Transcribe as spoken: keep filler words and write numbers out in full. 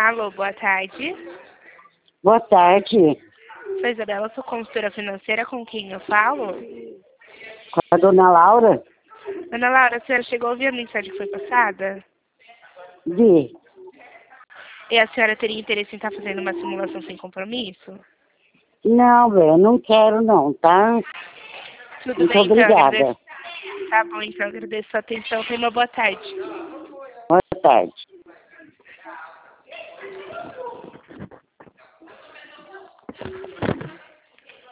Alô, boa tarde. Boa tarde. Sou Isabela, sou consultora financeira, com quem eu falo? Com a dona Laura? Dona Laura, a senhora chegou a ouvir a mensagem que foi passada? Vi. E a senhora teria interesse em estar fazendo uma simulação sem compromisso? Não, velho, não quero não, tá? Tudo Muito bem, então obrigada. agradeço. Tá bom, então agradeço a atenção. Tenha uma boa tarde. Boa tarde.